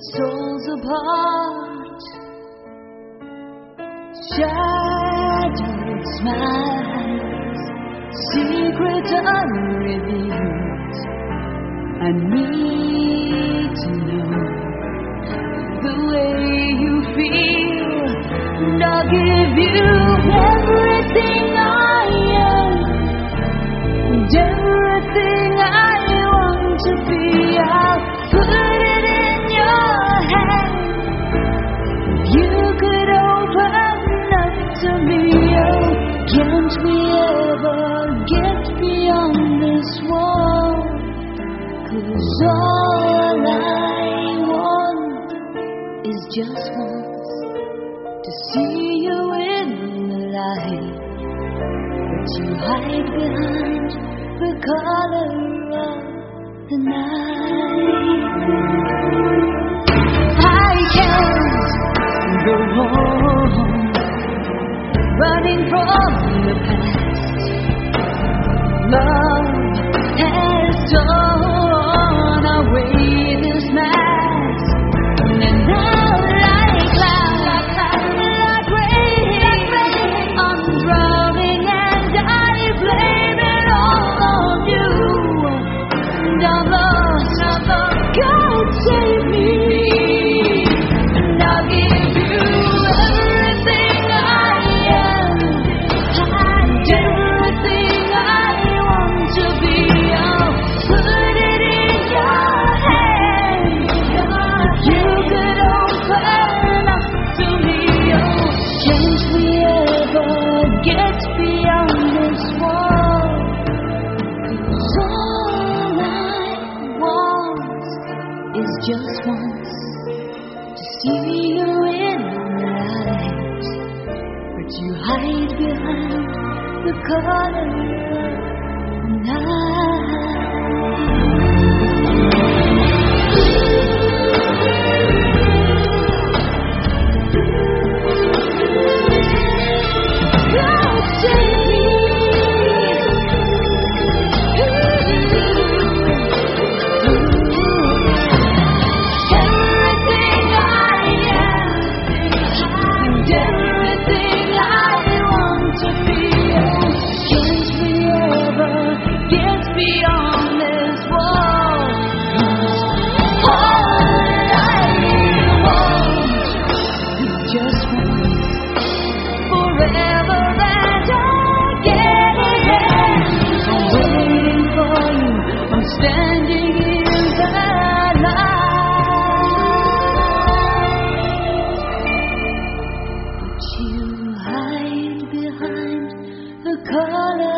souls apart, shadowed smiles, secrets unrevealed. I need to know the way you feel, and I'll give you everything I am, and everything I want to be. I'll put it in your hand. You could open up to me. Oh, can't we ever get beyond this wall? 'Cause all I want is just once to see you in the light, but you hide behind the color of the night. I can't go home, running from the past. Love has torn away this mask, and now like clouds, like rain, I'm drowning and I blame it all on you. And I'm lost, God save me. And I'll give you everything I am, and everything I want to be. I'll put it in your hand. You could open up to me. Oh, can't we ever get beyond this wall? 'Cause all I want is just once to see you in the light, but you hide behind the color of the night. God save me. Everything I am, and everything I want to be. Oh, can't we ever get beyond this wall? 'Cause all I want is just once, forever and again. I'm waiting for you, I'm standing in the light, but you hide behind the color